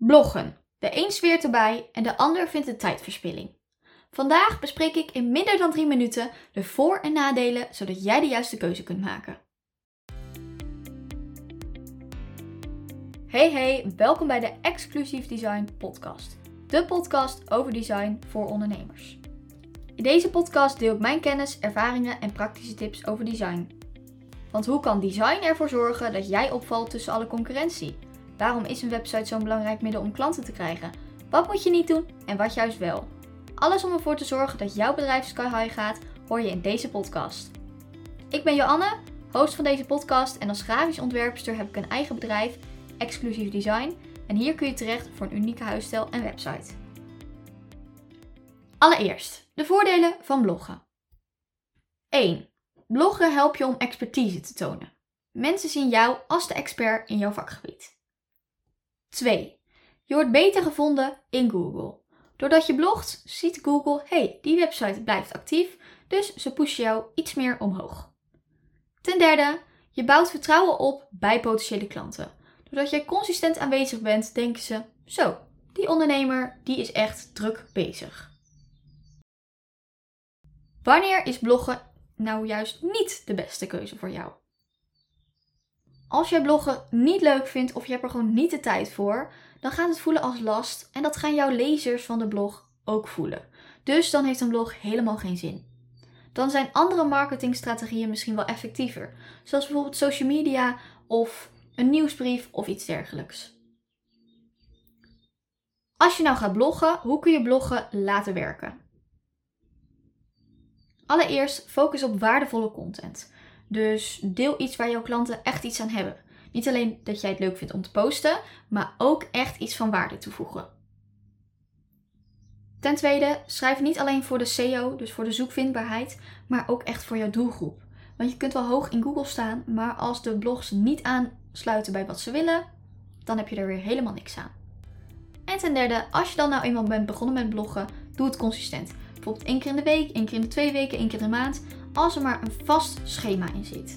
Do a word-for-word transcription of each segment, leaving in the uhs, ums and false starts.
Bloggen. De een zweert erbij en de ander vindt het tijdverspilling. Vandaag bespreek ik in minder dan drie minuten de voor- en nadelen, zodat jij de juiste keuze kunt maken. Hey hey, welkom bij de Exclusief Design podcast. De podcast over design voor ondernemers. In deze podcast deel ik mijn kennis, ervaringen en praktische tips over design. Want hoe kan design ervoor zorgen dat jij opvalt tussen alle concurrentie? Waarom is een website zo'n belangrijk middel om klanten te krijgen? Wat moet je niet doen en wat juist wel? Alles om ervoor te zorgen dat jouw bedrijf sky high gaat, hoor je in deze podcast. Ik ben Joanne, host van deze podcast en als grafisch ontwerpster heb ik een eigen bedrijf, Exclusief Design. En hier kun je terecht voor een unieke huisstijl en website. Allereerst, de voordelen van bloggen. één. Bloggen helpt je om expertise te tonen. Mensen zien jou als de expert in jouw vakgebied. twee. Je wordt beter gevonden in Google. Doordat je blogt, ziet Google, hey, die website blijft actief, dus ze pushen jou iets meer omhoog. Ten derde, je bouwt vertrouwen op bij potentiële klanten. Doordat jij consistent aanwezig bent, denken ze, zo, die ondernemer, die is echt druk bezig. Wanneer is bloggen nou juist niet de beste keuze voor jou? Als jij bloggen niet leuk vindt of je hebt er gewoon niet de tijd voor, dan gaat het voelen als last en dat gaan jouw lezers van de blog ook voelen. Dus dan heeft een blog helemaal geen zin. Dan zijn andere marketingstrategieën misschien wel effectiever, zoals bijvoorbeeld social media of een nieuwsbrief of iets dergelijks. Als je nou gaat bloggen, hoe kun je bloggen laten werken? Allereerst focus op waardevolle content. Dus deel iets waar jouw klanten echt iets aan hebben. Niet alleen dat jij het leuk vindt om te posten, maar ook echt iets van waarde toevoegen. Ten tweede, schrijf niet alleen voor de S E O, dus voor de zoekvindbaarheid, maar ook echt voor jouw doelgroep. Want je kunt wel hoog in Google staan, maar als de blogs niet aansluiten bij wat ze willen, dan heb je er weer helemaal niks aan. En ten derde, als je dan nou eenmaal bent begonnen met bloggen, doe het consistent. Bijvoorbeeld één keer in de week, één keer in de twee weken, één keer in de maand, als er maar een vast schema in zit.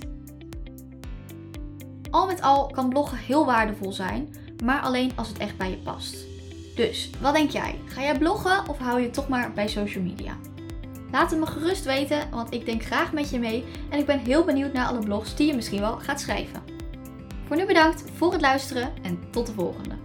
Al met al kan bloggen heel waardevol zijn, maar alleen als het echt bij je past. Dus, wat denk jij? Ga jij bloggen of hou je het toch maar bij social media? Laat het me gerust weten, want ik denk graag met je mee en ik ben heel benieuwd naar alle blogs die je misschien wel gaat schrijven. Voor nu bedankt voor het luisteren en tot de volgende.